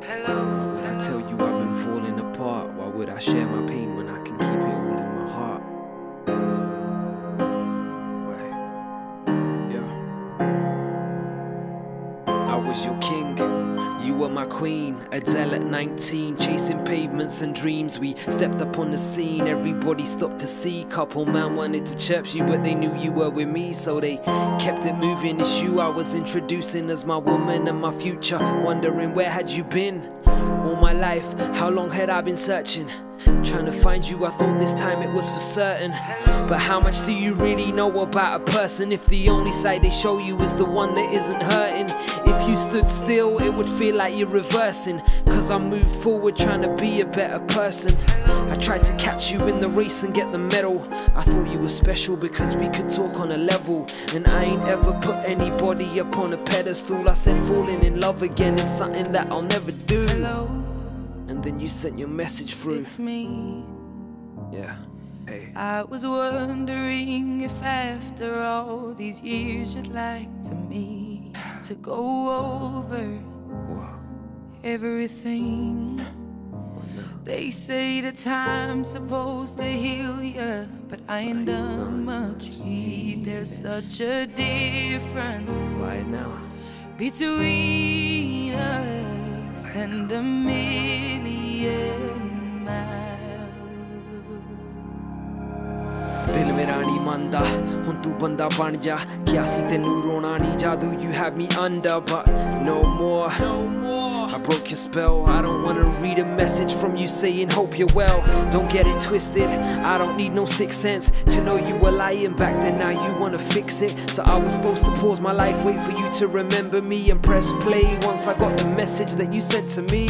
I tell you I've been falling apart. Why would I share my pain when I can keep it all in my heart? I was your king, you were my queen. Adele at 19, chasing pavements and dreams. We stepped up on the scene, everybody stopped to see. Couple man wanted to chirp you, but they knew you were with me, so they kept it moving. It's you I was introducing as my woman and my future. Wondering where had you been all my life? How long had I been searching? Trying to find you, I thought this time it was for certain. But how much do you really know about a person if the only side they show you is the one that isn't hurting? If you stood still, it would feel like you're reversing, cause I moved forward trying to be a better person. I tried to catch you in the race and get the medal. I thought you were special because we could talk on a level. And I ain't ever put anybody up on a pedestal. I said falling in love again is something that I'll never do. And then you sent your message through. It's me. Yeah, hey. I was wondering if after all these years you'd like to me to go over everything. They say the time's supposed to heal ya, but I ain't done much heed. There's such a difference Right now between us and a million miles. दिल मेरा नहीं मानदा हुन तू बंदा बन जा क्या सी तेनू रोना नहीं जादू you have me under but no more I broke your spell. I don't wanna read a message from you saying hope you're well. Don't get it twisted, I don't need no sixth sense to know you were lying back then. Now you wanna fix it. So I was supposed to pause my life, wait for you to remember me, and press play once I got the message that you sent to me.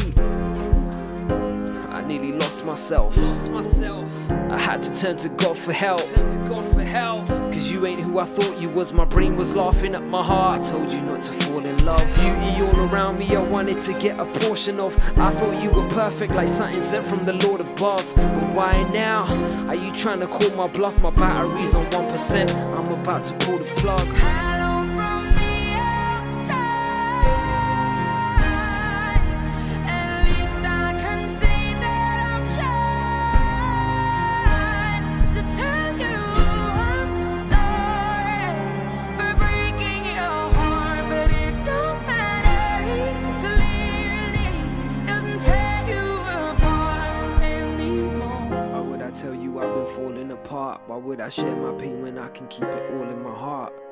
I nearly lost myself. I had to turn to God for help. Cause you ain't who I thought you was. My brain was laughing at my heart. I told you not to fall in love. Beauty all around me I wanted to get a portion of. I thought you were perfect, like something sent from the Lord above. But why now? Are you trying to call my bluff? My battery's on 1%. I'm about to pull the plug. I've been falling apart. Why would I share my pain when I can keep it all in my heart?